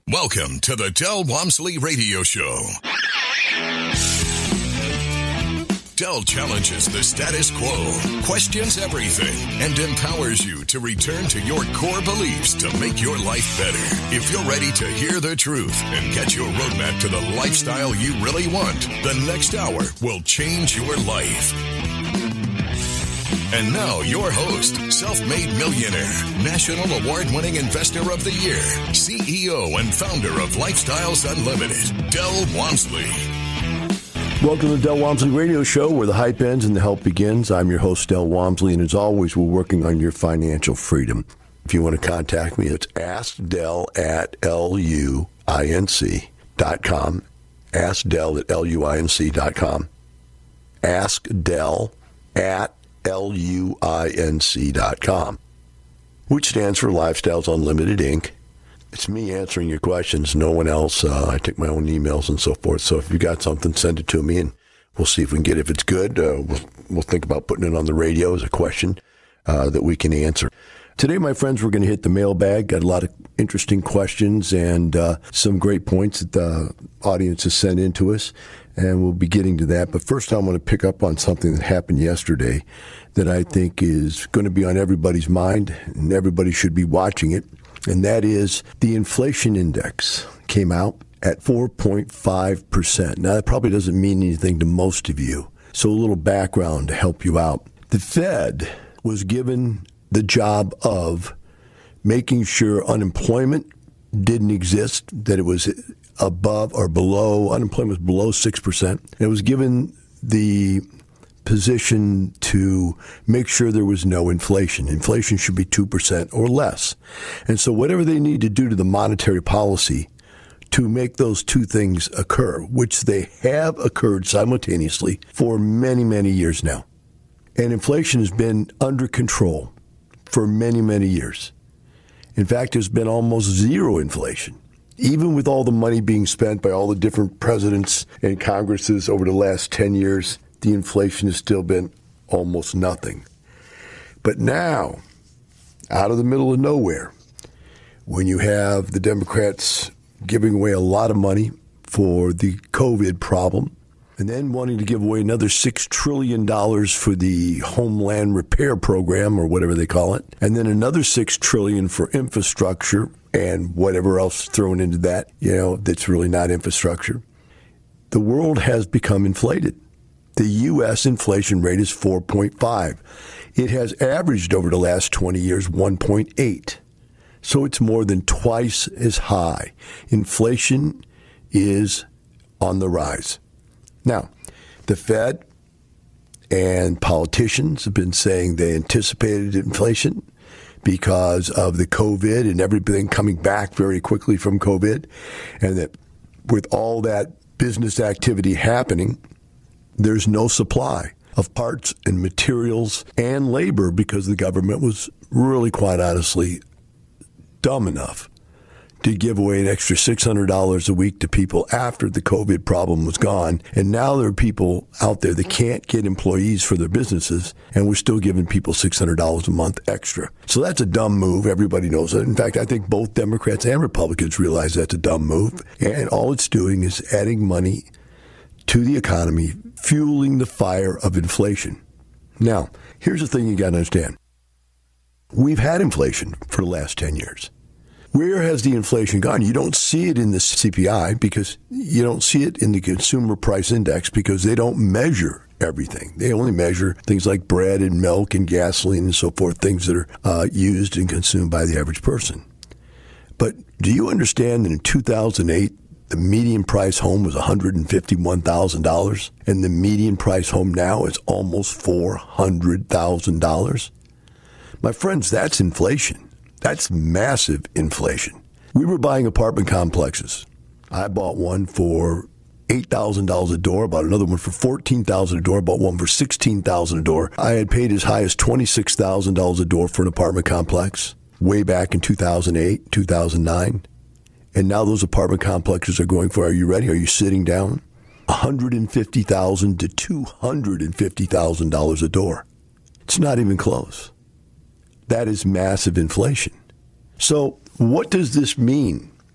Welcome to the Del Walmsley Radio Show. Del challenges the status quo, questions everything, and empowers you to return to your core beliefs to make your life better. If you're ready to hear the truth and get your roadmap to the lifestyle you really want, the next hour will change your life. And now, your host, self-made millionaire, national award-winning investor of the year, CEO and founder of Lifestyles Unlimited, Del Walmsley. Welcome to the Del Walmsley Radio Show, where the hype ends and the help begins. I'm your host, Del Walmsley, and as always, we're working on your financial freedom. If you want to contact me, it's askdel@luinc.com. askdel@luinc.com. askdel@luinc.com, which stands for Lifestyles Unlimited, Inc. It's me answering your questions, no one else. I take my own emails and so forth. So if you got something, send it to me, and we'll see if we can get it. If it's good, we'll think about putting it on the radio as a question that we can answer. Today, my friends, we're going to hit the mailbag. Got a lot of interesting questions and some great points that the audience has sent in to us, and we'll be getting to that. But first, I want to pick up on something that happened yesterday that I think is going to be on everybody's mind, and everybody should be watching it, and that is the inflation index came out at 4.5%. Now, that probably doesn't mean anything to most of you, so a little background to help you out. The Fed was given the job of making sure unemployment didn't exist, that it was above or below, unemployment was below 6%. And it was given the position to make sure there was no inflation. Inflation should be 2% or less. And so whatever they need to do to the monetary policy to make those two things occur, which they have occurred simultaneously for many, many years now. And inflation has been under control for many, many years. In fact, there's been almost zero inflation. Even with all the money being spent by all the different presidents and Congresses over the last 10 years, the inflation has still been almost nothing. But now, out of the middle of nowhere, when you have the Democrats giving away a lot of money for the COVID problem, and then wanting to give away another $6 trillion for the Homeland Repair Program, or whatever they call it, and then another $6 trillion for infrastructure and whatever else thrown into that, that's really not infrastructure. The world has become inflated. The U.S. inflation rate is 4.5. It has averaged over the last 20 years 1.8. So it's more than twice as high. Inflation is on the rise. Now, the Fed and politicians have been saying they anticipated inflation because of the COVID and everything coming back very quickly from COVID, and that with all that business activity happening, there's no supply of parts and materials and labor because the government was really, quite honestly, dumb enough to give away an extra $600 a week to people after the COVID problem was gone. And now there are people out there that can't get employees for their businesses, and we're still giving people $600 a month extra. So that's a dumb move. Everybody knows it. In fact, I think both Democrats and Republicans realize that's a dumb move. And all it's doing is adding money to the economy, fueling the fire of inflation. Now, here's the thing you got to understand. We've had inflation for the last 10 years. Where has the inflation gone? You don't see it in the CPI because you don't see it in the Consumer Price Index because they don't measure everything. They only measure things like bread and milk and gasoline and so forth, things that are used and consumed by the average person. But do you understand that in 2008, the median price home was $151,000, and the median price home now is almost $400,000? My friends, that's inflation. That's massive inflation. We were buying apartment complexes. I bought one for $8,000 a door, bought another one for $14,000 a door, bought one for $16,000 a door. I had paid as high as $26,000 a door for an apartment complex way back in 2008, 2009. And now those apartment complexes are going for, are you ready? Are you sitting down? $150,000 to $250,000 a door. It's not even close. That is massive inflation. So what does this mean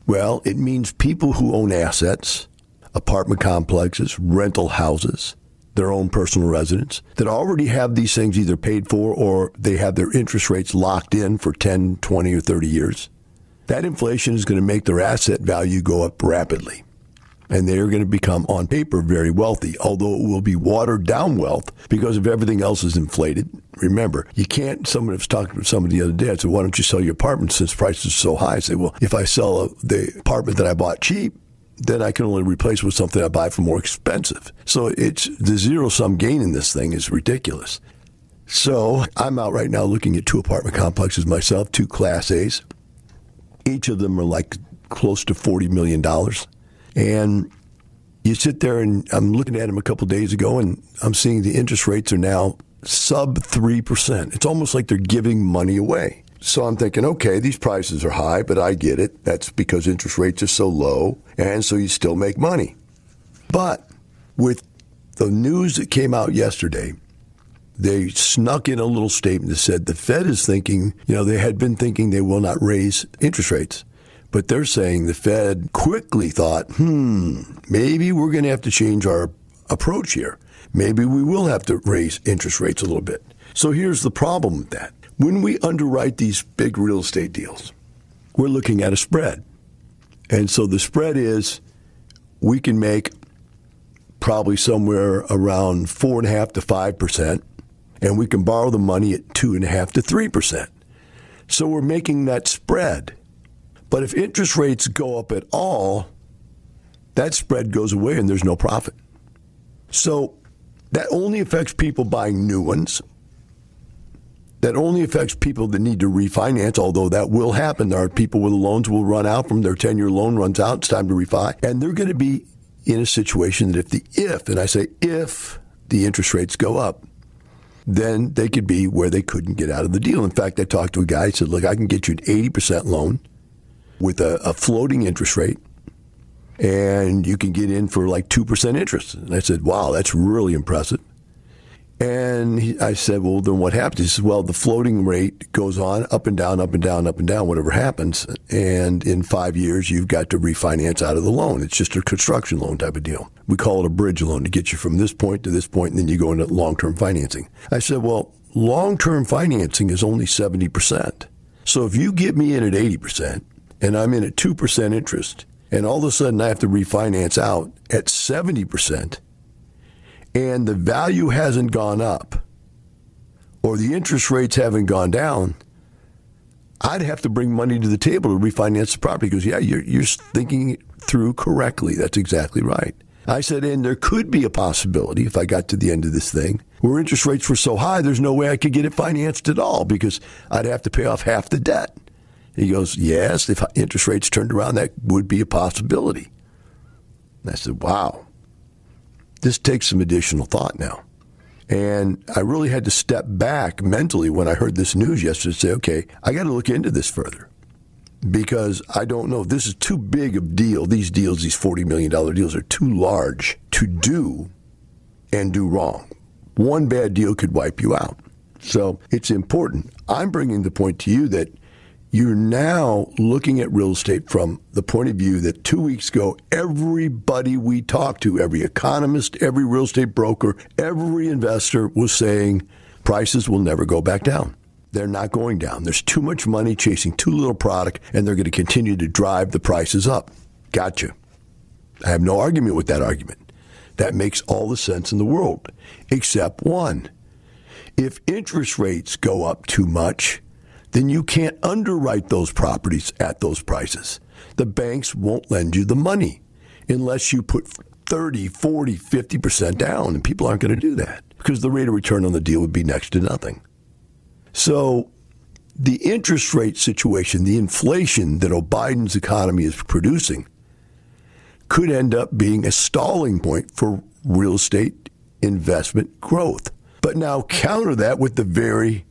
Well, it means people who own assets, apartment complexes, rental houses, their own personal residence, that already have these things either paid for or they have their interest rates locked in for 10, 20, or 30 years. That inflation is going to make their asset value go up rapidly. And they're going to become, on paper, very wealthy, although it will be watered down wealth because if everything else is inflated. Remember, you can't, someone was talking to somebody the other day, I said, why don't you sell your apartment since prices are so high? I say, well, if I sell the apartment that I bought cheap, then I can only replace with something I buy for more expensive. So it's the zero-sum gain in this thing is ridiculous. So I'm out right now looking at 2 apartment complexes myself, 2 Class A's. Each of them are like close to $40 million. And you sit there, and I'm looking at them a couple days ago, and I'm seeing the interest rates are now sub 3%. It's almost like they're giving money away. So I'm thinking, okay, these prices are high, but I get it. That's because interest rates are so low, and so you still make money. But with the news that came out yesterday, they snuck in a little statement that said the Fed is thinking, they had been thinking they will not raise interest rates. But they're saying the Fed quickly thought, maybe we're going to have to change our approach here. Maybe we will have to raise interest rates a little bit. So here's the problem with that. When we underwrite these big real estate deals, we're looking at a spread. And so the spread is we can make probably somewhere around 4.5% to 5%, and we can borrow the money at 2.5% to 3%. So we're making that spread. But if interest rates go up at all, that spread goes away and there's no profit. So that only affects people buying new ones. That only affects people that need to refinance, although that will happen. There are people where the loans will run out from their 10-year loan runs out. It's time to refi. And they're going to be in a situation that if the interest rates go up, then they could be where they couldn't get out of the deal. In fact, I talked to a guy, he said, look, I can get you an 80% loan with a floating interest rate, and you can get in for like 2% interest. And I said, wow, that's really impressive. And I said, well, then what happens? He said, well, the floating rate goes on up and down, up and down, up and down, whatever happens. And in 5 years, you've got to refinance out of the loan. It's just a construction loan type of deal. We call it a bridge loan to get you from this point to this point, and then you go into long-term financing. I said, well, long-term financing is only 70%. So if you get me in at 80%, and I'm in at 2% interest, and all of a sudden I have to refinance out at 70%, and the value hasn't gone up, or the interest rates haven't gone down, I'd have to bring money to the table to refinance the property. Because, yeah, you're thinking it through correctly. That's exactly right. I said, and there could be a possibility, if I got to the end of this thing, where interest rates were so high, there's no way I could get it financed at all because I'd have to pay off half the debt. He goes, yes, if interest rates turned around, that would be a possibility. And I said, wow, this takes some additional thought now. And I really had to step back mentally when I heard this news yesterday and say, okay, I got to look into this further because I don't know. This is too big of a deal. These deals, these $40 million deals are too large to do and do wrong. One bad deal could wipe you out. So it's important. I'm bringing the point to you that you're now looking at real estate from the point of view that 2 weeks ago, everybody we talked to, every economist, every real estate broker, every investor was saying prices will never go back down. They're not going down. There's too much money chasing too little product, and they're going to continue to drive the prices up. Gotcha. I have no argument with that argument. That makes all the sense in the world, except one. If interest rates go up too much, then you can't underwrite those properties at those prices. The banks won't lend you the money unless you put 30, 40, 50% down, and people aren't going to do that because the rate of return on the deal would be next to nothing. So the interest rate situation, the inflation that Biden's economy is producing, could end up being a stalling point for real estate investment growth. But now counter that with the very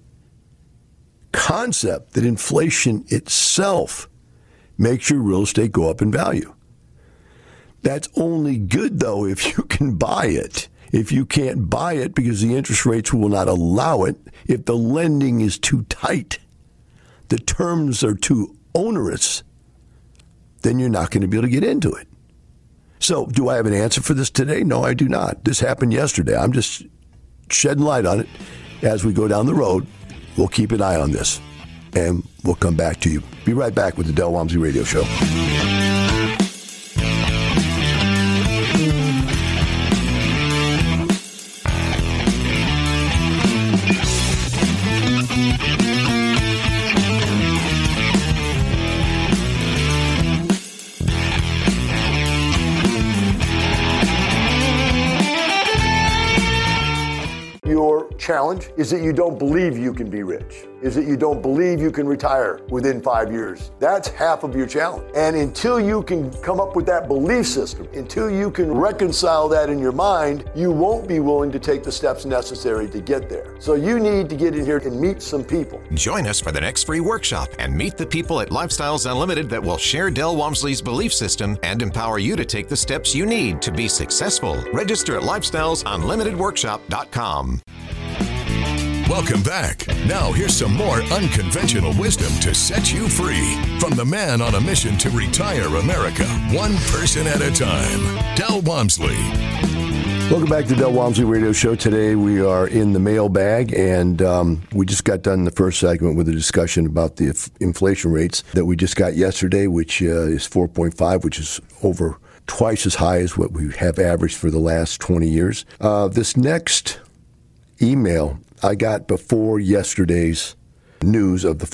concept that inflation itself makes your real estate go up in value. That's only good, though, if you can buy it. If you can't buy it because the interest rates will not allow it, if the lending is too tight, the terms are too onerous, then you're not going to be able to get into it. So do I have an answer for this today? No, I do not. This happened yesterday. I'm just shedding light on it. As we go down the road, we'll keep an eye on this, and we'll come back to you. Be right back with the Del Walmsley Radio Show. Challenge is that you don't believe you can be rich, is that you don't believe you can retire within 5 years. That's half of your challenge. And until you can come up with that belief system, until you can reconcile that in your mind, you won't be willing to take the steps necessary to get there. So you need to get in here and meet some people. Join us for the next free workshop and meet the people at Lifestyles Unlimited that will share Del Walmsley's belief system and empower you to take the steps you need to be successful. Register at lifestylesunlimitedworkshop.com. Welcome back. Now here's some more unconventional wisdom to set you free from the man on a mission to retire America, one person at a time, Del Walmsley. Welcome back to the Del Walmsley Radio Show. Today we are in the mailbag, and we just got done the first segment with a discussion about the inflation rates that we just got yesterday, which is 4.5, which is over twice as high as what we have averaged for the last 20 years. This next email I got before yesterday's news of the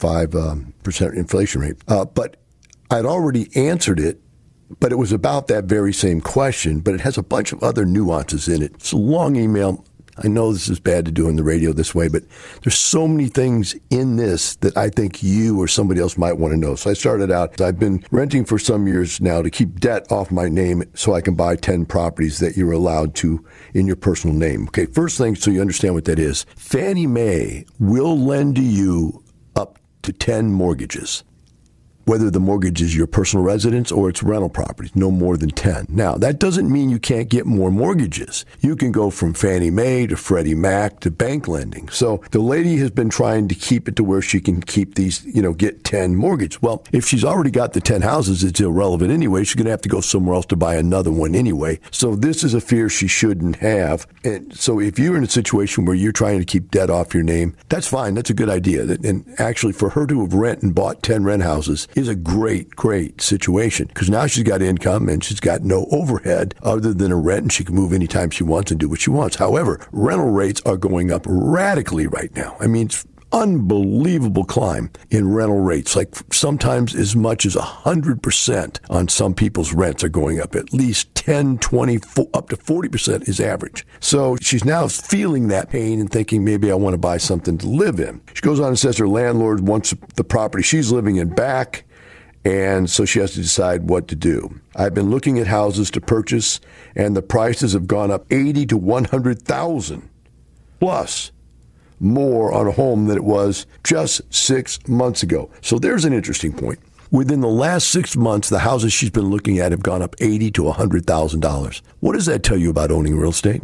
4.5% inflation rate. But I'd already answered it, but it was about that very same question, but it has a bunch of other nuances in it. It's a long email. I know this is bad to do on the radio this way, but there's so many things in this that I think you or somebody else might want to know. So I started out, I've been renting for some years now to keep debt off my name so I can buy 10 properties that you're allowed to in your personal name. Okay, first thing, so you understand what that is. Fannie Mae will lend to you up to 10 mortgages, whether the mortgage is your personal residence or it's rental properties, no more than 10. Now, that doesn't mean you can't get more mortgages. You can go from Fannie Mae to Freddie Mac to bank lending. So the lady has been trying to keep it to where she can keep these, get 10 mortgages. Well, if she's already got the 10 houses, it's irrelevant anyway. She's going to have to go somewhere else to buy another one anyway. So this is a fear she shouldn't have. And so if you're in a situation where you're trying to keep debt off your name, that's fine. That's a good idea. And actually, for her to have rent and bought 10 rent houses is a great situation, because now she's got income and she's got no overhead other than a rent, and she can move anytime she wants and do what she wants. However, rental rates are going up radically right now. I mean, it's unbelievable climb in rental rates, like sometimes as much as 100% on some people's rents are going up. At least 10, 20, up to 40% is average. So she's now feeling that pain and thinking, maybe I want to buy something to live in. She goes on and says her landlord wants the property she's living in back, and so she has to decide what to do. I've been looking at houses to purchase, and the prices have gone up $80,000 to $100,000 plus more on a home than it was just 6 months ago. So there's an interesting point. Within the last 6 months, the houses she's been looking at have gone up $80,000 to $100,000. What does that tell you about owning real estate?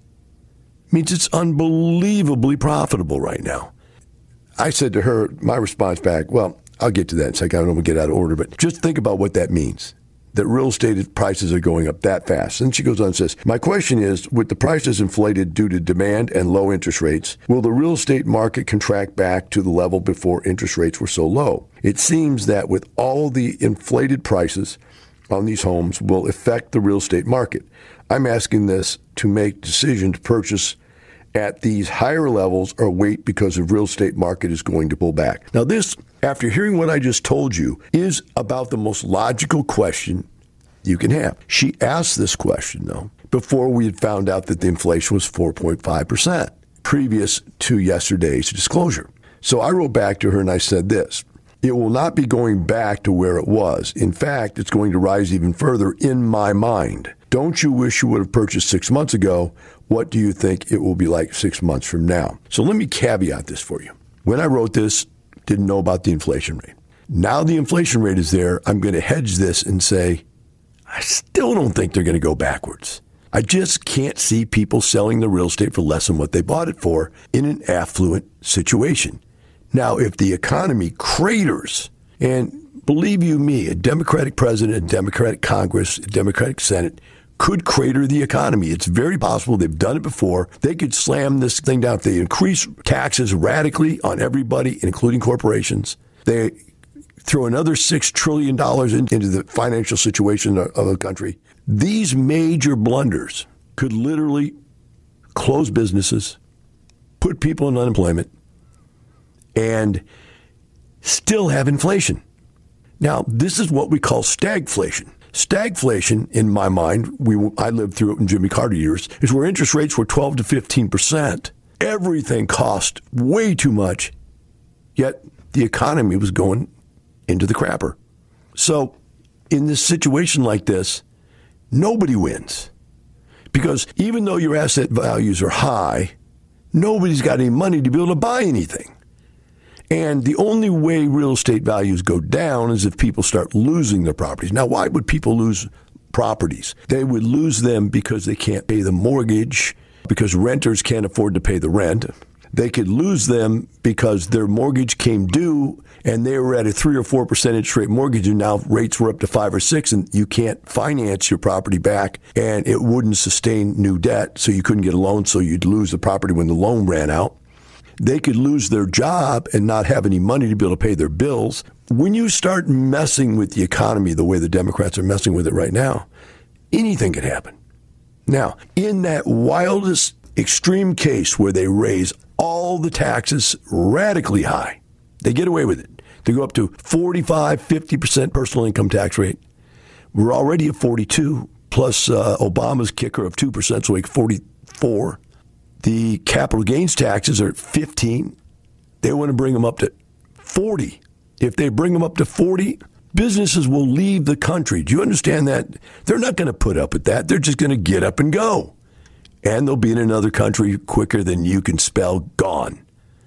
It means it's unbelievably profitable right now. I said to her, my response back, well, I'll get to that in a second. I don't want to get out of order, but just think about what that means, that real estate prices are going up that fast. And she goes on and says, my question is, with the prices inflated due to demand and low interest rates, will the real estate market contract back to the level before interest rates were so low? It seems that with all the inflated prices on these homes will affect the real estate market. I'm asking this to make decision to purchase at these higher levels or wait because the real estate market is going to pull back. Now this, after hearing what I just told you, is about the most logical question you can have. She asked this question, though, before we had found out that the inflation was 4.5%, previous to yesterday's disclosure. So I wrote back to her and I said this: it will not be going back to where it was. In fact, it's going to rise even further in my mind. Don't you wish you would have purchased 6 months ago? What do you think it will be like 6 months from now? So let me caveat this for you. When I wrote this, didn't know about the inflation rate. Now the inflation rate is there. I'm going to hedge this and say, I still don't think they're going to go backwards. I just can't see people selling the real estate for less than what they bought it for in an affluent situation. Now, if the economy craters, and believe you me, a Democratic president, a Democratic Congress, a Democratic Senate could crater the economy. It's very possible. They've done it before. They could slam this thing down. If they increase taxes radically on everybody, including corporations, they throw another $6 trillion into the financial situation of the country. These major blunders could literally close businesses, put people in unemployment, and still have inflation. Now, this is what we call stagflation. Stagflation, in my mind, I lived through it in Jimmy Carter years, is where interest rates were 12 to 15%. Everything cost way too much, yet the economy was going into the crapper. So in this situation like this, nobody wins. Because even though your asset values are high, nobody's got any money to be able to buy anything. And the only way real estate values go down is if people start losing their properties. Now, why would people lose properties? They would lose them because they can't pay the mortgage, because renters can't afford to pay the rent. They could lose them because their mortgage came due and they were at a 3 or 4% interest rate mortgage, and now rates were up to 5 or 6, and you can't finance your property back, and it wouldn't sustain new debt, so you couldn't get a loan, so you'd lose the property when the loan ran out. They could lose their job and not have any money to be able to pay their bills. When you start messing with the economy the way the Democrats are messing with it right now, anything can happen. Now, in that wildest extreme case where they raise all the taxes radically high, they get away with it. They go up to 45, 50% personal income tax rate. We're already at 42, plus Obama's kicker of 2%, so like 44. The capital gains taxes are at 15. They want to bring them up to 40. If they bring them up to 40, businesses will leave the country. Do you understand that? They're not going to put up with that. They're just going to get up and go. And they'll be in another country quicker than you can spell gone.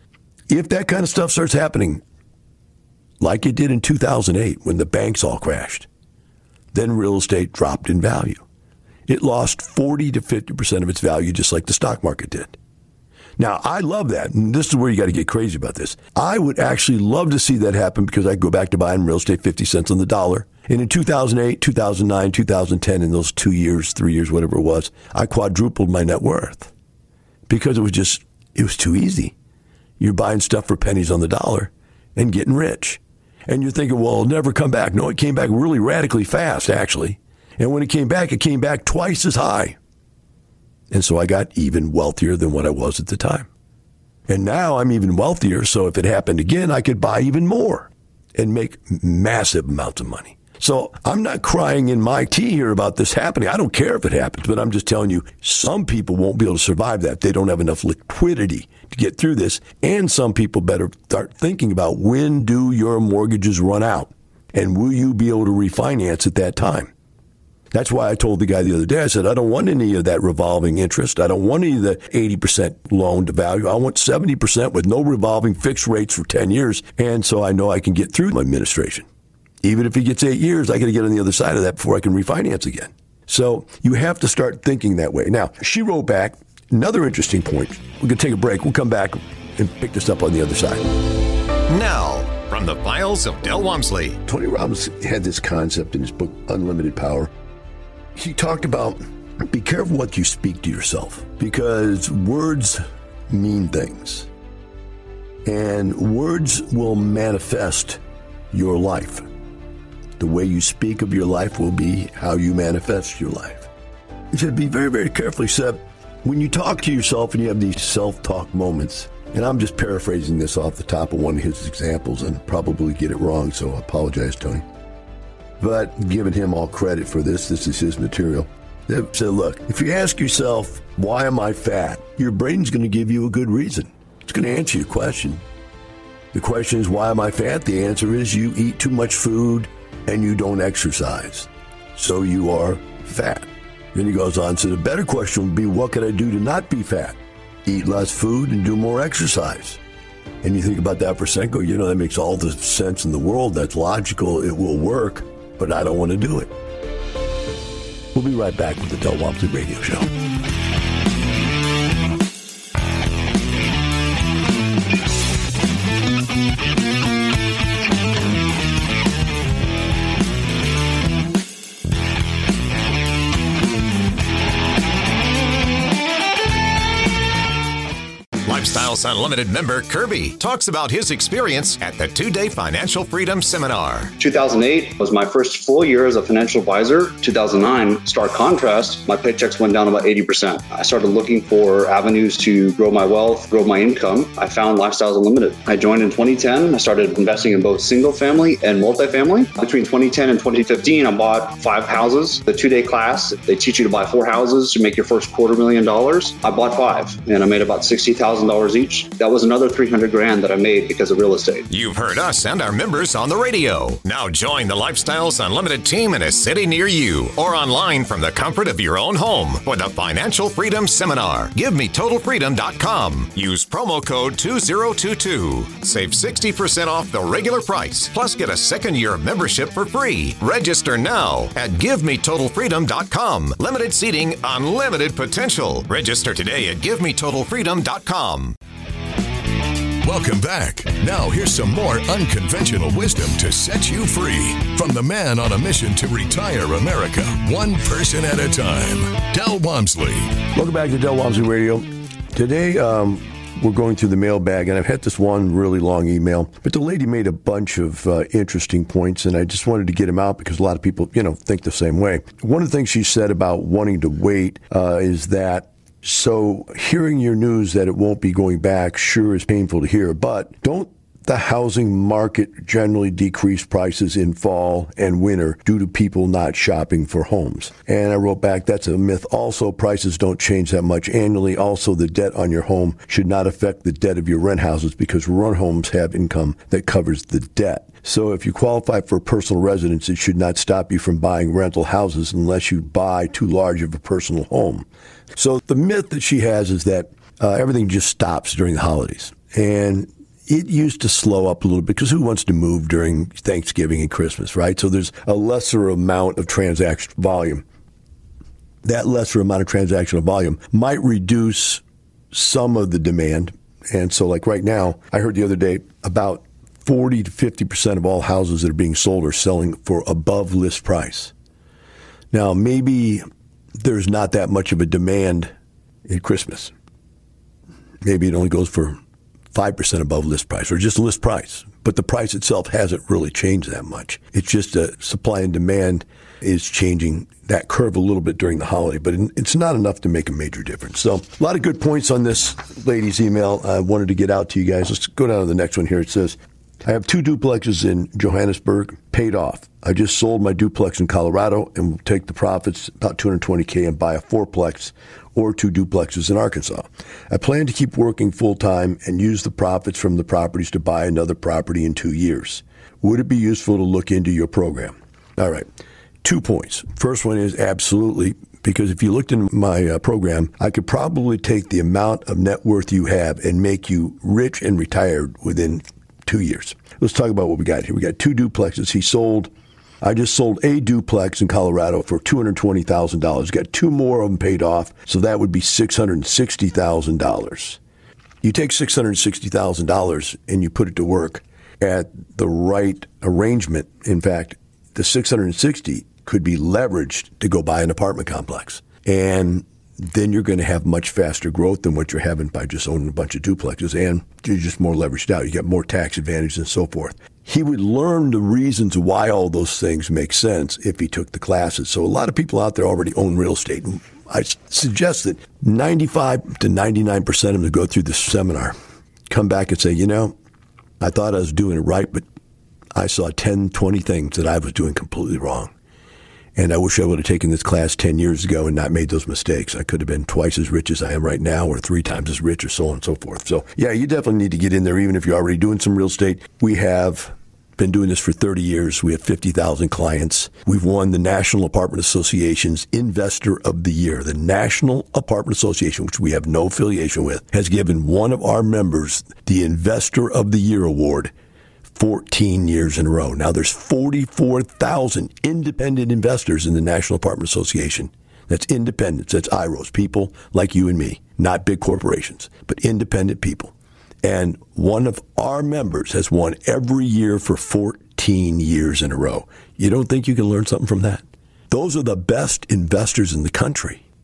If that kind of stuff starts happening, like it did in 2008 when the banks all crashed, then real estate dropped in value. It lost 40 to 50% of its value, just like the stock market did. Now, I love that, and this is where you got to get crazy about this. I would actually love to see that happen because I'd go back to buying real estate 50 cents on the dollar. And in 2008, 2009, 2010, in those 2 years, 3 years, whatever it was, I quadrupled my net worth because it was too easy. You're buying stuff for pennies on the dollar and getting rich. And you're thinking, well, it'll never come back. No, it came back really radically fast, actually. And when it came back twice as high. And so I got even wealthier than what I was at the time. And now I'm even wealthier, so if it happened again, I could buy even more and make massive amounts of money. So I'm not crying in my tea here about this happening. I don't care if it happens, but I'm just telling you, some people won't be able to survive that. They don't have enough liquidity to get through this. And some people better start thinking about, when do your mortgages run out? And will you be able to refinance at that time? That's why I told the guy the other day, I said, I don't want any of that revolving interest. I don't want any of the 80% loan to value. I want 70% with no revolving fixed rates for 10 years. And so I know I can get through my administration. Even if it gets 8 years, I got to get on the other side of that before I can refinance again. So you have to start thinking that way. Now, she wrote back another interesting point. We're going to take a break. We'll come back and pick this up on the other side. Now, from the files of Del Walmsley. Tony Robbins had this concept in his book, Unlimited Power. He talked about, be careful what you speak to yourself, because words mean things. And words will manifest your life. The way you speak of your life will be how you manifest your life. He said, be very, very careful. He said, when you talk to yourself and you have these self-talk moments, and I'm just paraphrasing this off the top of one of his examples and probably get it wrong, so I apologize, Tony. But giving him all credit for this is his material. They said, look, if you ask yourself, why am I fat? Your brain's going to give you a good reason. It's going to answer your question. The question is, why am I fat? The answer is, you eat too much food and you don't exercise. So you are fat. Then he goes on, so the better question would be, what can I do to not be fat? Eat less food and do more exercise. And you think about that for a second, go, that makes all the sense in the world. That's logical. It will work, but I don't want to do it. We'll be right back with the Del Walmsley Radio Show. Lifestyles Unlimited member Kirby talks about his experience at the 2-day Financial Freedom Seminar. 2008 was my first full year as a financial advisor. 2009, stark contrast, my paychecks went down about 80%. I started looking for avenues to grow my wealth, grow my income. I found Lifestyles Unlimited. I joined in 2010. I started investing in both single family and multifamily. Between 2010 and 2015, I bought 5 houses. The 2-day class, they teach you to buy 4 houses to make your first $250,000. I bought 5 and I made about $60,000 each. That was another $300,000 that I made because of real estate. You've heard us and our members on the radio. Now join the Lifestyles Unlimited team in a city near you or online from the comfort of your own home for the Financial Freedom Seminar. GiveMeTotalFreedom.com. Use promo code 2022. Save 60% off the regular price, plus get a 2nd-year membership for free. Register now at GiveMeTotalFreedom.com. Limited seating, unlimited potential. Register today at GiveMeTotalFreedom.com. Welcome back. Now here's some more unconventional wisdom to set you free from the man on a mission to retire America, one person at a time, Del Walmsley. Welcome back to Del Walmsley Radio. Today, we're going through the mailbag, and I've had this one really long email, but the lady made a bunch of interesting points, and I just wanted to get them out because a lot of people, think the same way. One of the things she said about wanting to wait is that, so hearing your news that it won't be going back sure is painful to hear, but don't the housing market generally decrease prices in fall and winter due to people not shopping for homes? And I wrote back, that's a myth. Also, prices don't change that much annually. Also, the debt on your home should not affect the debt of your rent houses because rent homes have income that covers the debt. So if you qualify for a personal residence, it should not stop you from buying rental houses unless you buy too large of a personal home. So the myth that she has is that everything just stops during the holidays. And it used to slow up a little bit because who wants to move during Thanksgiving and Christmas, right? So there's a lesser amount of transaction volume. That lesser amount of transactional volume might reduce some of the demand. And so like right now, I heard the other day about 40 to 50% of all houses that are being sold are selling for above list price. Now, maybe there's not that much of a demand at Christmas. Maybe it only goes for 5% above list price or just list price. But the price itself hasn't really changed that much. It's just supply and demand is changing that curve a little bit during the holiday, but it's not enough to make a major difference. So a lot of good points on this lady's email I wanted to get out to you guys. Let's go down to the next one here. It says, I have 2 duplexes in Johannesburg paid off. I just sold my duplex in Colorado and will take the profits, about $220K, and buy a 4-plex or 2 duplexes in Arkansas. I plan to keep working full-time and use the profits from the properties to buy another property in 2 years. Would it be useful to look into your program? All right. 2 points. First one is absolutely, because if you looked in my program, I could probably take the amount of net worth you have and make you rich and retired within 2 years. Let's talk about what we got here. We got 2 duplexes. I just sold a duplex in Colorado for $220,000. Got 2 more of them paid off, so that would be $660,000. You take $660,000 and you put it to work at the right arrangement. In fact, the $660,000 could be leveraged to go buy an apartment complex. And then you're going to have much faster growth than what you're having by just owning a bunch of duplexes, and you're just more leveraged out. You get more tax advantage and so forth. He would learn the reasons why all those things make sense if he took the classes. So a lot of people out there already own real estate. And I suggest that 95 to 99% of them that go through this seminar come back and say, I thought I was doing it right, but I saw 10, 20 things that I was doing completely wrong. And I wish I would have taken this class 10 years ago and not made those mistakes. I could have been twice as rich as I am right now or 3 times as rich or so on and so forth. So, yeah, you definitely need to get in there even if you're already doing some real estate. We have been doing this for 30 years. We have 50,000 clients. We've won the National Apartment Association's Investor of the Year. The National Apartment Association, which we have no affiliation with, has given one of our members the Investor of the Year award 14 years in a row. Now, there's 44,000 independent investors in the National Apartment Association. That's independents. That's IROs, people like you and me, not big corporations, but independent people. And one of our members has won every year for 14 years in a row. You don't think you can learn something from that? Those are the best investors in the country.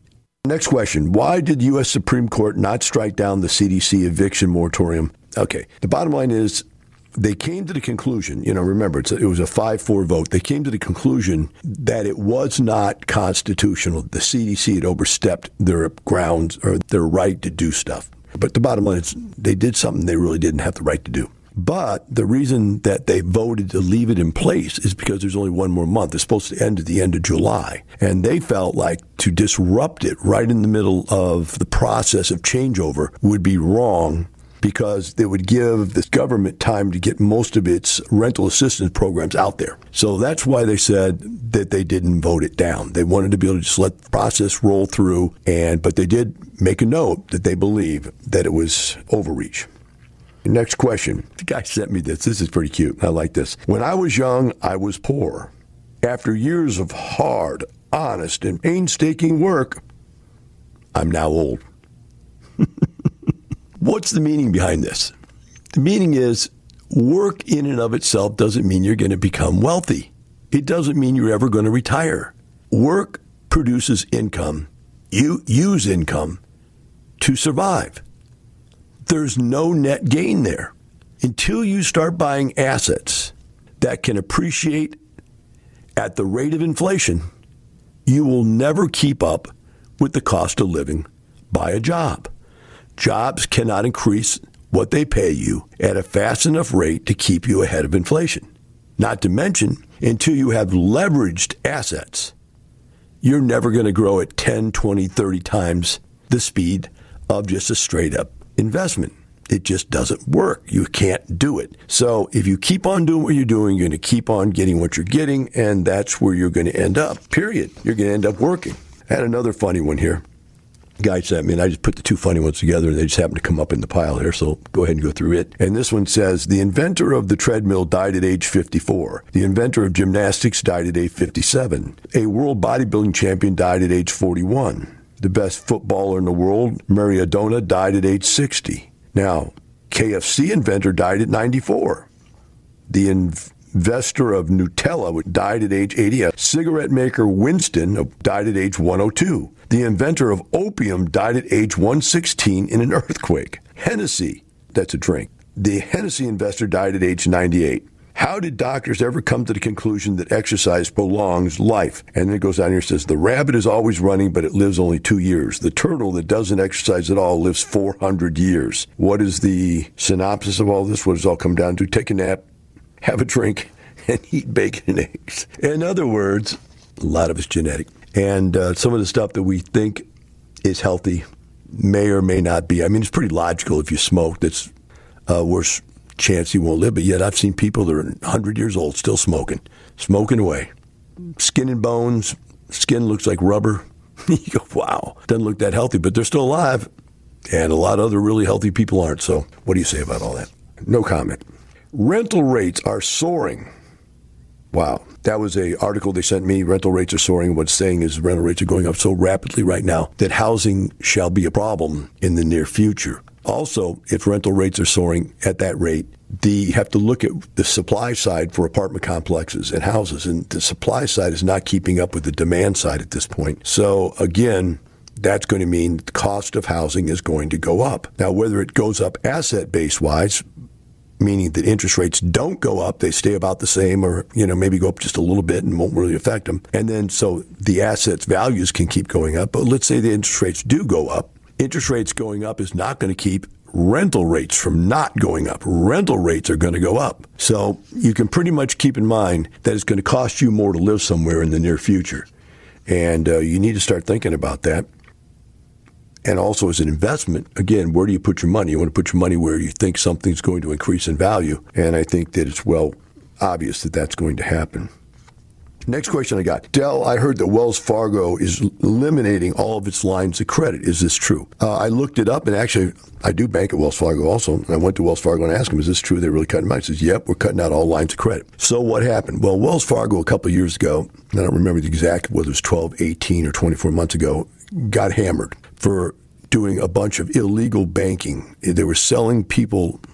Next question. Why did the U.S. Supreme Court not strike down the CDC eviction moratorium? Okay. The bottom line is they came to the conclusion, remember, it was a 5-4 vote. They came to the conclusion that it was not constitutional. The CDC had overstepped their grounds or their right to do stuff. But the bottom line is they did something they really didn't have the right to do. But the reason that they voted to leave it in place is because there's only one more month. It's supposed to end at the end of July. And they felt like to disrupt it right in the middle of the process of changeover would be wrong because it would give the government time to get most of its rental assistance programs out there. So that's why they said that they didn't vote it down. They wanted to be able to just let the process roll through, but they did make a note that they believe that it was overreach. Next question. The guy sent me this. This is pretty cute. I like this. When I was young, I was poor. After years of hard, honest, and painstaking work, I'm now old. What's the meaning behind this? The meaning is work in and of itself doesn't mean you're going to become wealthy. It doesn't mean you're ever going to retire. Work produces income. You use income to survive. There's no net gain there until you start buying assets that can appreciate at the rate of inflation. You will never keep up with the cost of living by a job. Jobs cannot increase what they pay you at a fast enough rate to keep you ahead of inflation. Not to mention, until you have leveraged assets, you're never going to grow at 10, 20, 30 times the speed of just a straight up investment. It just doesn't work. You can't do it. So if you keep on doing what you're doing, you're going to keep on getting what you're getting, and that's where you're going to end up, period. You're going to end up working. I had another funny one here. Guy sent me, and I just put the two funny ones together, and they just happened to come up in the pile here, so go ahead and go through it. And this one says, the inventor of the treadmill died at age 54. The inventor of gymnastics died at age 57. A world bodybuilding champion died at age 41. The best footballer in the world, Maradona, died at age 60. Now, KFC inventor died at 94. The investor of Nutella died at age 80. Cigarette maker Winston died at age 102. The inventor of opium died at age 116 in an earthquake. Hennessy, that's a drink. The Hennessy investor died at age 98. How did doctors ever come to the conclusion that exercise prolongs life? And then it goes down here and says, the rabbit is always running, but it lives only 2 years. The turtle that doesn't exercise at all lives 400 years. What is the synopsis of all this? What does it all come down to? Take a nap, have a drink, and eat bacon and eggs. In other words, a lot of it's genetic. And some of the stuff that we think is healthy may or may not be. I mean, it's pretty logical. If you smoke, that's worse chance you won't live. But yet I've seen people that are 100 years old still smoking away. Skin and bones, skin looks like rubber. You go, wow, doesn't look that healthy, but they're still alive. And a lot of other really healthy people aren't. So what do you say about all that? No comment. Rental rates are soaring. Wow. That was an article they sent me. Rental rates are soaring. What's saying is rental rates are going up so rapidly right now that housing shall be a problem in the near future. Also, if rental rates are soaring at that rate, you have to look at the supply side for apartment complexes and houses. And the supply side is not keeping up with the demand side at this point. So again, that's going to mean the cost of housing is going to go up. Now, whether it goes up asset-based wise, meaning that interest rates don't go up, they stay about the same, or maybe go up just a little bit and won't really affect them. And then so the assets values can keep going up. But let's say the interest rates do go up. Interest rates going up is not going to keep rental rates from not going up. Rental rates are going to go up. So you can pretty much keep in mind that it's going to cost you more to live somewhere in the near future. And you need to start thinking about that. And also as an investment, again, where do you put your money? You want to put your money where you think something's going to increase in value. And I think that it's well obvious that that's going to happen. Next question I got. Del, I heard that Wells Fargo is eliminating all of its lines of credit. Is this true? I looked it up, and actually, I do bank at Wells Fargo also. And I went to Wells Fargo and asked them, is this true? They're really cutting mine. He says, yep, we're cutting out all lines of credit. So what happened? Well, Wells Fargo a couple of years ago, I don't remember the exact, whether it was 12, 18, or 24 months ago, got hammered for doing a bunch of illegal banking. They were selling people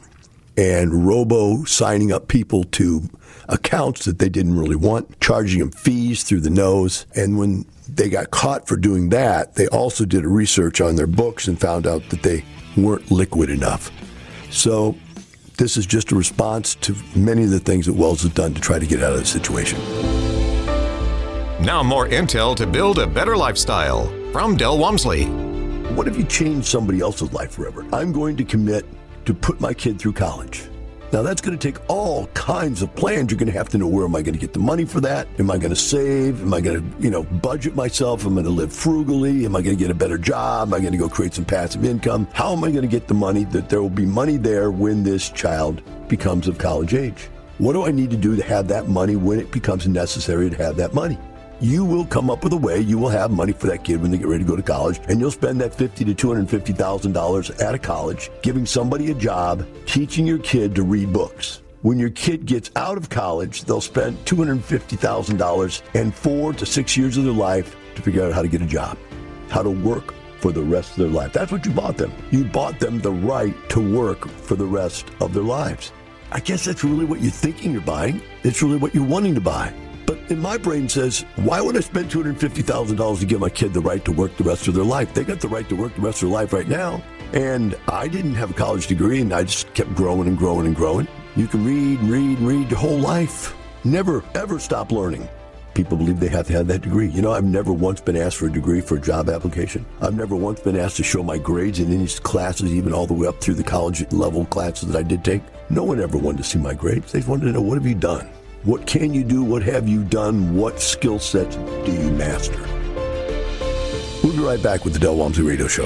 and robo signing up people to accounts that they didn't really want, charging them fees through the nose. And when they got caught for doing that, they also did a research on their books and found out that they weren't liquid enough. So this is just a response to many of the things that Wells has done to try to get out of the situation. Now more intel to build a better lifestyle from Del Walmsley. What if you change somebody else's life forever? I'm going to commit to put my kid through college. Now, that's going to take all kinds of plans. You're going to have to know, where am I going to get the money for that? Am I going to save? Am I going to, budget myself? Am I going to live frugally? Am I going to get a better job? Am I going to go create some passive income? How am I going to get the money that there will be money there when this child becomes of college age? What do I need to do to have that money when it becomes necessary to have that money? You will come up with a way. You will have money for that kid when they get ready to go to college, and you'll spend that $50,000 to $250,000 at a college, giving somebody a job, teaching your kid to read books. When your kid gets out of college, they'll spend $250,000 and 4 to 6 years of their life to figure out how to get a job, how to work for the rest of their life. That's what you bought them. You bought them the right to work for the rest of their lives. I guess that's really what you're thinking you're buying. It's really what you're wanting to buy. But in my brain says, why would I spend $250,000 to give my kid the right to work the rest of their life? They got the right to work the rest of their life right now. And I didn't have a college degree, and I just kept growing and growing and growing. You can read and read and read your whole life. Never, ever stop learning. People believe they have to have that degree. I've never once been asked for a degree for a job application. I've never once been asked to show my grades in any classes, even all the way up through the college level classes that I did take. No one ever wanted to see my grades. They wanted to know, what have you done? What can you do? What have you done? What skill sets do you master? We'll be right back with the Del Walmsley Radio Show.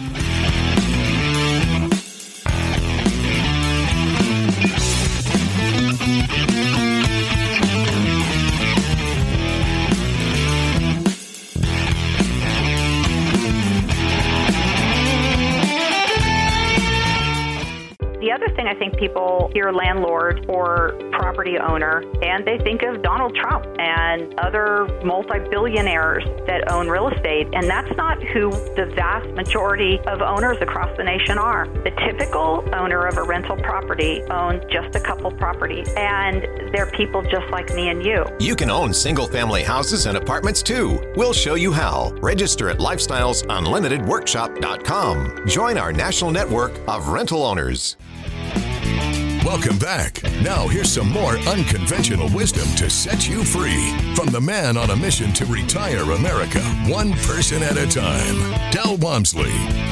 The other thing, I think people hear landlord or property owner and they think of Donald Trump and other multi-billionaires that own real estate, and that's not who the vast majority of owners across the nation are. The typical owner of a rental property owns just a couple properties, and they're people just like me and you. You can own single-family houses and apartments too. We'll show you how. Register at lifestylesunlimitedworkshop.com. Join our national network of rental owners. Welcome back. Now here's some more unconventional wisdom to set you free from the man on a mission to retire America, one person at a time, Del Walmsley.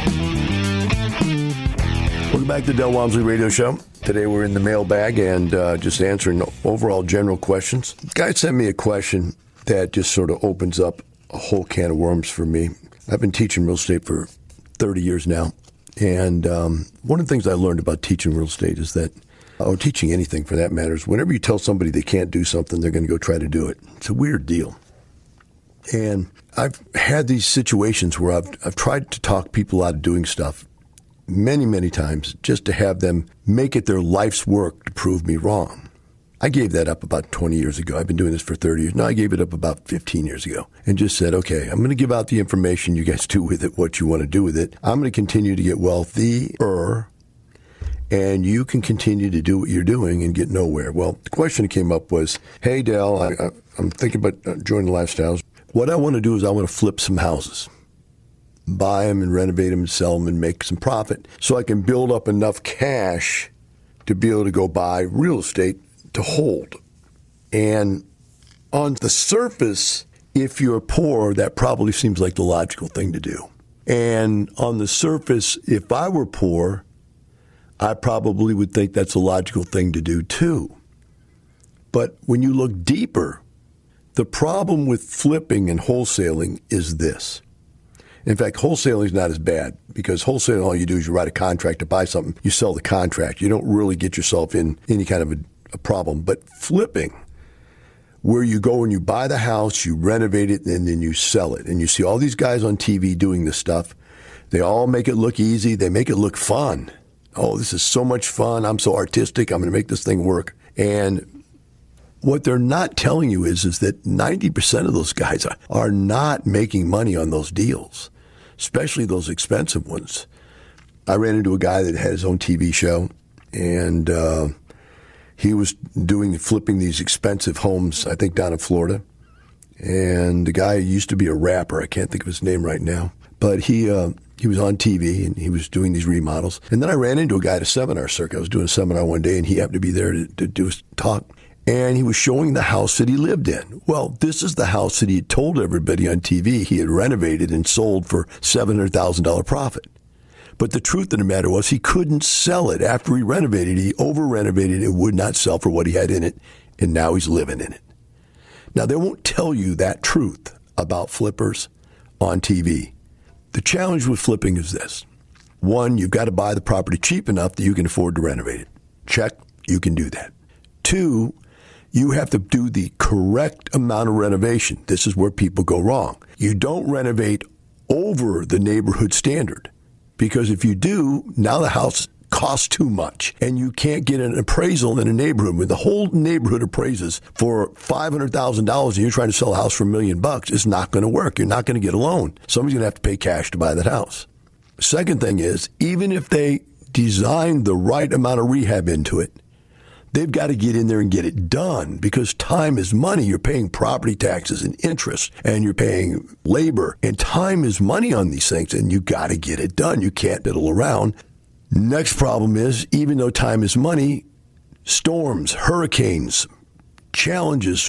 Welcome back to the Del Walmsley Radio Show. Today we're in the mailbag and just answering overall general questions. The guy sent me a question that just sort of opens up a whole can of worms for me. I've been teaching real estate for 30 years now. And one of the things I learned about teaching real estate is that, or teaching anything for that matter, is whenever you tell somebody they can't do something, they're going to go try to do it. It's a weird deal. And I've had these situations where I've tried to talk people out of doing stuff many, many times just to have them make it their life's work to prove me wrong. I gave that up about 20 years ago. I've been doing this for 30 years. No, I gave it up about 15 years ago and just said, okay, I'm going to give out the information. You guys do with it what you want to do with it. I'm going to continue to get wealthier, and you can continue to do what you're doing and get nowhere. Well, the question that came up was, hey, Del, I'm thinking about joining Lifestyles. What I want to do is I want to flip some houses, buy them and renovate them and sell them and make some profit so I can build up enough cash to be able to go buy real estate to hold. And on the surface, if you're poor, that probably seems like the logical thing to do. And on the surface, if I were poor, I probably would think that's a logical thing to do too. But when you look deeper, the problem with flipping and wholesaling is this. In fact, wholesaling is not as bad because wholesaling, all you do is you write a contract to buy something, you sell the contract. You don't really get yourself in any kind of a problem. But flipping, where you go and you buy the house, you renovate it, and then you sell it. And you see all these guys on TV doing this stuff. They all make it look easy. They make it look fun. Oh, this is so much fun. I'm so artistic. I'm going to make this thing work. And what they're not telling you is that 90% of those guys are not making money on those deals, especially those expensive ones. I ran into a guy that had his own TV show, and he was flipping these expensive homes, I think, down in Florida. And the guy used to be a rapper. I can't think of his name right now. But he was on TV, and he was doing these remodels. And then I ran into a guy at a seminar circuit. I was doing a seminar one day, and he happened to be there to do a talk. And he was showing the house that he lived in. Well, this is the house that he had told everybody on TV he had renovated and sold for $700,000 profit. But the truth of the matter was he couldn't sell it. After he renovated, he over-renovated it, would not sell for what he had in it, and now he's living in it. Now, they won't tell you that truth about flippers on TV. The challenge with flipping is this. One, you've got to buy the property cheap enough that you can afford to renovate it. Check, you can do that. Two, you have to do the correct amount of renovation. This is where people go wrong. You don't renovate over the neighborhood standard, because if you do, now the house costs too much, and you can't get an appraisal in a neighborhood. When the whole neighborhood appraises for $500,000 and you're trying to sell a house for $1 million, it's not going to work. You're not going to get a loan. Somebody's going to have to pay cash to buy that house. Second thing is, even if they design the right amount of rehab into it, they've got to get in there and get it done, because time is money. You're paying property taxes and interest, and you're paying labor, and time is money on these things, and you got to get it done. You can't fiddle around. Next problem is, even though time is money, storms, hurricanes, challenges,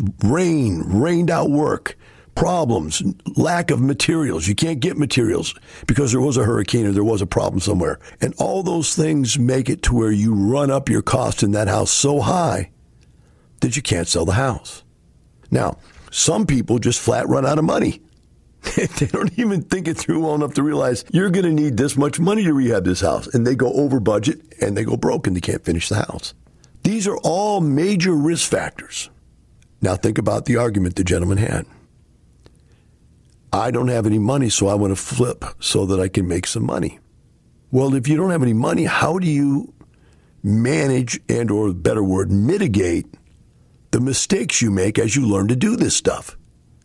rained out work, problems, lack of materials. You can't get materials because there was a hurricane or there was a problem somewhere. And all those things make it to where you run up your cost in that house so high that you can't sell the house. Now, some people just flat run out of money. They don't even think it through well enough to realize you're going to need this much money to rehab this house. And they go over budget and they go broke and they can't finish the house. These are all major risk factors. Now think about the argument the gentleman had. I don't have any money, so I want to flip so that I can make some money. Well, if you don't have any money, how do you manage and, or better word, mitigate the mistakes you make as you learn to do this stuff?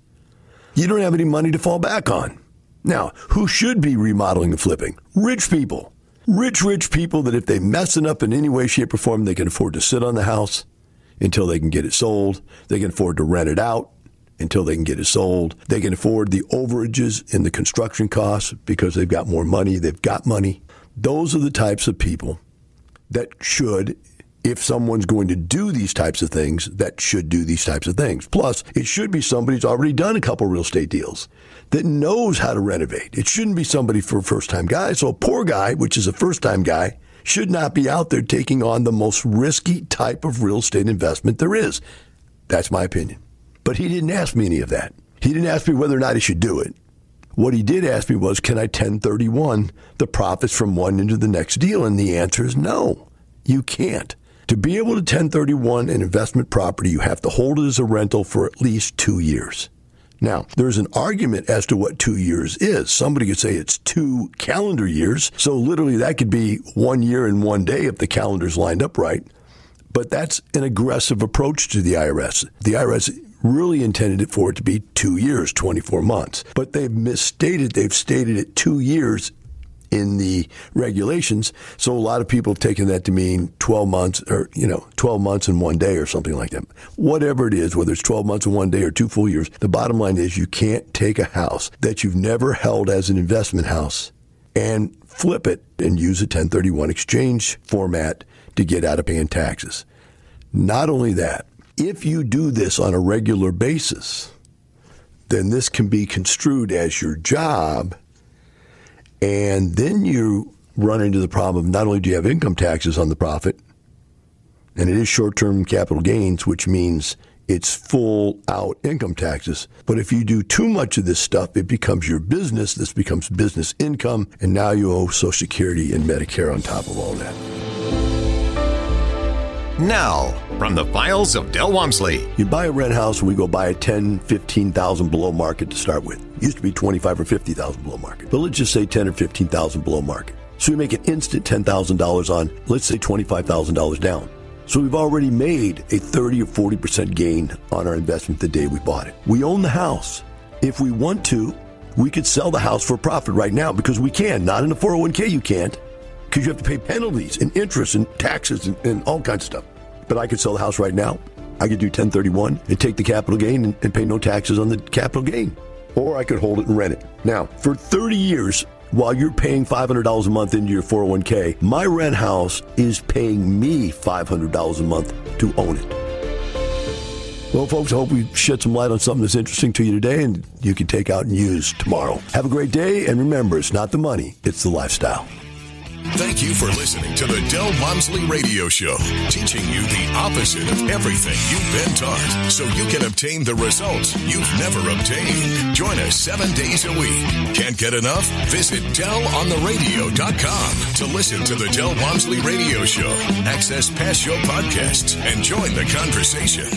You don't have any money to fall back on. Now, who should be remodeling and flipping? Rich people. Rich people that if they mess it up in any way, shape, or form, they can afford to sit on the house until they can get it sold. They can afford to rent it out until they can get it sold. They can afford the overages in the construction costs because they've got more money. They've got money. Those are the types of people that should, if someone's going to do these types of things, that should do these types of things. Plus, it should be somebody who's already done a couple real estate deals that knows how to renovate. It shouldn't be somebody for a first-time guy. So a poor guy, which is a first-time guy, should not be out there taking on the most risky type of real estate investment there is. That's my opinion. But he didn't ask me any of that. He didn't ask me whether or not he should do it. What he did ask me was, can I 1031 the profits from one into the next deal? And the answer is no, you can't. To be able to 1031 an investment property, you have to hold it as a rental for at least 2 years. Now, there's an argument as to what 2 years is. Somebody could say it's 2 calendar years. So literally that could be 1 year and 1 day if the calendar's lined up right. But that's an aggressive approach to the IRS. The IRS really intended it for it to be 2 years, 24 months. But they've misstated, they've stated it 2 years in the regulations. So a lot of people have taken that to mean 12 months or, 12 months and 1 day or something like that. Whatever it is, whether it's 12 months and 1 day or 2 full years, the bottom line is you can't take a house that you've never held as an investment house and flip it and use a 1031 exchange format to get out of paying taxes. Not only that, if you do this on a regular basis, then this can be construed as your job. And then you run into the problem of not only do you have income taxes on the profit, and it is short-term capital gains, which means it's full-out income taxes. But if you do too much of this stuff, it becomes your business. This becomes business income, and now you owe Social Security and Medicare on top of all that. Now, from the files of Del Walmsley. You buy a rent house, and we go buy a $10,000, $15,000 below market to start with. It used to be $25,000 or $50,000 below market. But let's just say $10,000 or $15,000 below market. So we make an instant $10,000 on, let's say, $25,000 down. So we've already made a 30 or 40% gain on our investment the day we bought it. We own the house. If we want to, we could sell the house for a profit right now because we can. Not in a 401k, you can't. because you have to pay penalties and interest and taxes and all kinds of stuff. But I could sell the house right now. I could do 1031 and take the capital gain and pay no taxes on the capital gain. Or I could hold it and rent it. Now, for 30 years, while you're paying $500 a month into your 401k, my rent house is paying me $500 a month to own it. Well, folks, I hope we shed some light on something that's interesting to you today and you can take out and use tomorrow. Have a great day, and remember, it's not the money, it's the lifestyle. Thank you for listening to the Del Walmsley Radio Show, teaching you the opposite of everything you've been taught so you can obtain the results you've never obtained. Join us 7 days a week. Can't get enough? Visit DelOnTheRadio.com to listen to the Del Walmsley Radio Show, access past show podcasts, and join the conversation.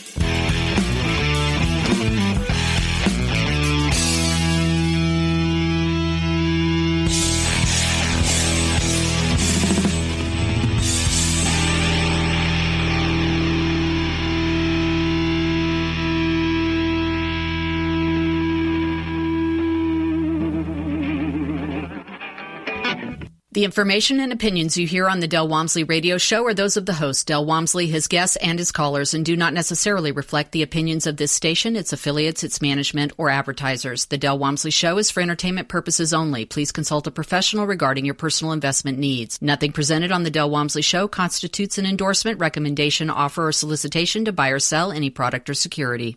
The information and opinions you hear on the Del Walmsley Radio Show are those of the host, Del Walmsley, his guests, and his callers, and do not necessarily reflect the opinions of this station, its affiliates, its management, or advertisers. The Del Walmsley Show is for entertainment purposes only. Please consult a professional regarding your personal investment needs. Nothing presented on the Del Walmsley Show constitutes an endorsement, recommendation, offer, or solicitation to buy or sell any product or security.